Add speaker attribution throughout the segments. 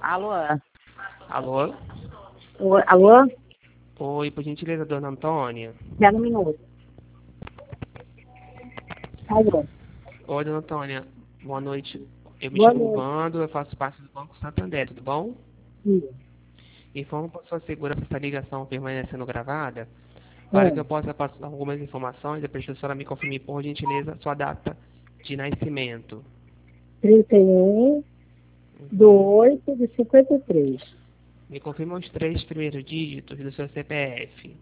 Speaker 1: Alô?
Speaker 2: Alô?
Speaker 1: Alô?
Speaker 2: Oi, por gentileza, dona Antônia.
Speaker 1: Espera um minuto. Alô?
Speaker 2: Oi, dona Antônia. Boa noite. Eu me
Speaker 1: Boa
Speaker 2: chamo
Speaker 1: noite.
Speaker 2: Vando, eu faço parte do Banco Santander, tudo bom?
Speaker 1: Sim.
Speaker 2: Informo para sua segurança essa ligação permanecendo gravada, para que
Speaker 1: É.
Speaker 2: eu possa passar algumas informações, depois que a senhora me confirme, por gentileza, sua data de nascimento.
Speaker 1: 31 de
Speaker 2: Uhum.
Speaker 1: 8 de 53.
Speaker 2: Me confirma os 3 primeiros dígitos do seu CPF.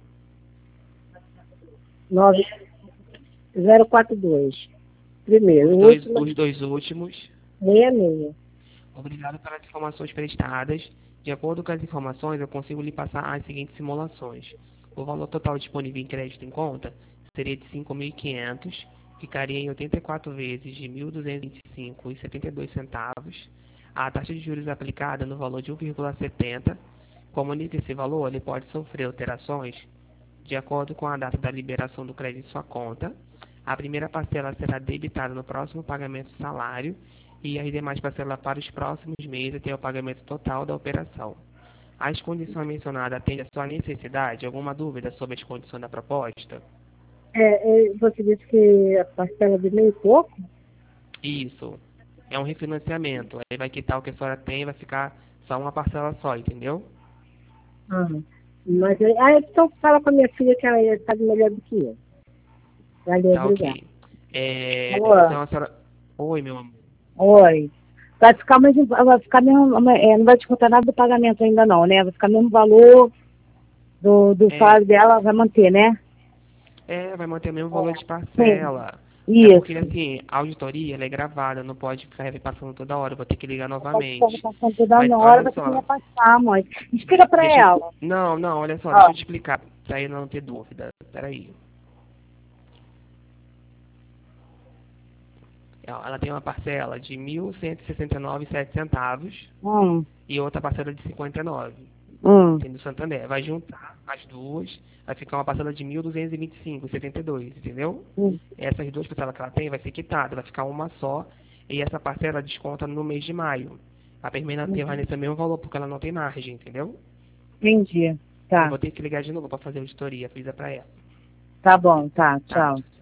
Speaker 1: 9042. Primeiro,
Speaker 2: Os
Speaker 1: o
Speaker 2: dois,
Speaker 1: último,
Speaker 2: os dois últimos.
Speaker 1: 66.
Speaker 2: Obrigado pelas informações prestadas. De acordo com as informações, eu consigo lhe passar as seguintes simulações. O valor total disponível em crédito em conta seria de 5.500, ficaria em 84 vezes de 1.225,72. A taxa de juros aplicada no valor de 1,70. Como nesse valor, ele pode sofrer alterações de acordo com a data da liberação do crédito em sua conta. A primeira parcela será debitada no próximo pagamento do salário e as demais parcelas para os próximos meses até o pagamento total da operação. As condições mencionadas atendem à sua necessidade? Alguma dúvida sobre as condições da proposta?
Speaker 1: Você disse que a parcela de meio e pouco?
Speaker 2: Isso. É um refinanciamento. Aí vai quitar o que a senhora tem e vai ficar só uma parcela só, entendeu?
Speaker 1: Ah, mas, então fala com a minha filha que ela sabe melhor do que eu. Valeu,
Speaker 2: Tá
Speaker 1: obrigada.
Speaker 2: ok.
Speaker 1: Alô?
Speaker 2: Então a senhora... Oi, meu amor.
Speaker 1: Oi. Vai ficar mesmo, não vai descontar nada do pagamento ainda não, né? Vai ficar mesmo valor do
Speaker 2: É,
Speaker 1: salário dela, vai manter, né?
Speaker 2: vai manter o mesmo valor de
Speaker 1: Sim,
Speaker 2: parcela. É porque,
Speaker 1: isso.
Speaker 2: assim, a auditoria ela é gravada, não pode ficar repassando toda hora, eu vou ter que ligar
Speaker 1: Não pode ficar
Speaker 2: novamente.
Speaker 1: passando toda
Speaker 2: Mas
Speaker 1: hora,
Speaker 2: olha
Speaker 1: vai ter que
Speaker 2: só,
Speaker 1: repassar, mãe. Explica pra
Speaker 2: deixa.
Speaker 1: ela.
Speaker 2: Não, não, olha só, deixa
Speaker 1: Ó,
Speaker 2: eu te explicar, pra ele não ter dúvida. Peraí. Ela tem uma parcela de 1.169,07
Speaker 1: hum,
Speaker 2: e outra parcela de 59.
Speaker 1: hum,
Speaker 2: Tem do Santander. Vai juntar as duas, vai ficar uma parcela de 1.225,72, entendeu?
Speaker 1: hum,
Speaker 2: Essas duas parcelas que ela tem vai ser quitada, vai ficar uma só, e essa parcela desconta no mês de maio. A permanente vai
Speaker 1: uhum.
Speaker 2: nesse mesmo valor, porque ela não tem margem, entendeu?
Speaker 1: Entendi.
Speaker 2: Eu
Speaker 1: Tá.
Speaker 2: vou ter que ligar de novo para fazer a auditoria, avisa pra ela.
Speaker 1: Tá bom, tá.
Speaker 2: Tá?
Speaker 1: Tchau.